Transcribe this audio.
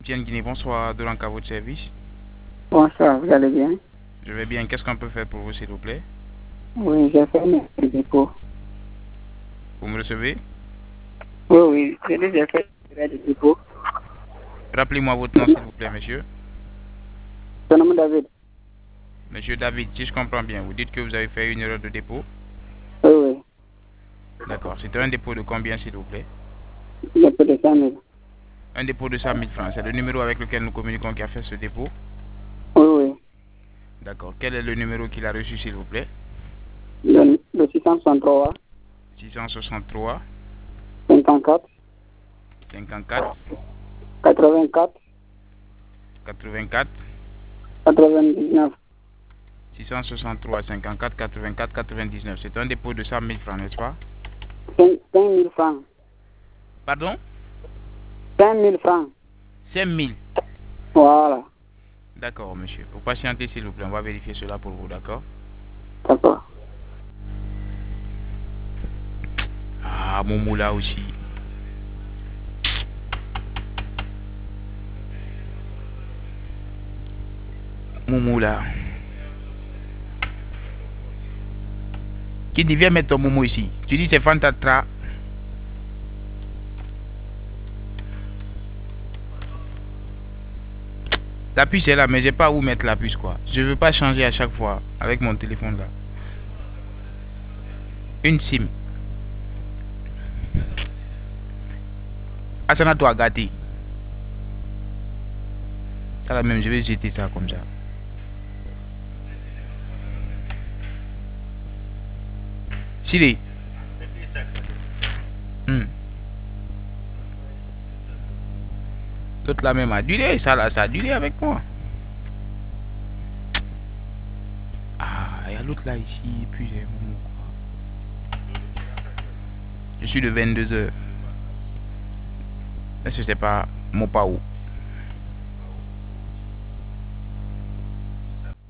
Bien Guinée, bonsoir, Dolanka, votre service. Bonsoir, vous allez bien? Je vais bien. Qu'est-ce qu'on peut faire pour vous, s'il vous plaît? Oui, j'ai fait mes dépôts. Vous me recevez? Oui, oui, j'ai déjà fait mes dépôts. Rappelez-moi votre nom, s'il vous plaît, monsieur. Son nom est David. Monsieur David, si je comprends bien, vous dites que vous avez fait une erreur de dépôt. Oui, oui, D'accord. C'était un dépôt de combien, s'il vous plaît? j'ai fait de 5 000. Un dépôt de 100 000 francs. C'est le numéro avec lequel nous communiquons qui a fait ce dépôt. Oui, oui, D'accord. Quel est le numéro qu'il a reçu, s'il vous plaît? le 663, 663 54, 54 84, 84 99. 663 54 84 99. C'est un dépôt de 100 000 francs, n'est-ce pas? 5 000 francs. Pardon? 5 000 francs. 5 000. Voilà, D'accord, monsieur. Pour patienter, s'il vous plaît, on va vérifier cela pour vous, d'accord? d'accord. Ah, mon moula aussi. Mon moula. Qui dit, viens mettre ton momo ici. Tu dis, c'est Fantatra. La puce est là, mais j'ai pas où mettre la puce, quoi. Je veux pas changer à chaque fois avec mon téléphone là. Une SIM. Asana toi gâté. Ça là même, je vais jeter ça comme ça. Chili. L'autre là même a duré, ça là, ça a duré avec moi. Ah, il y a l'autre là ici, et puis j'ai mon... Je suis de 22 heures. Est-ce que c'est pas mon pas où?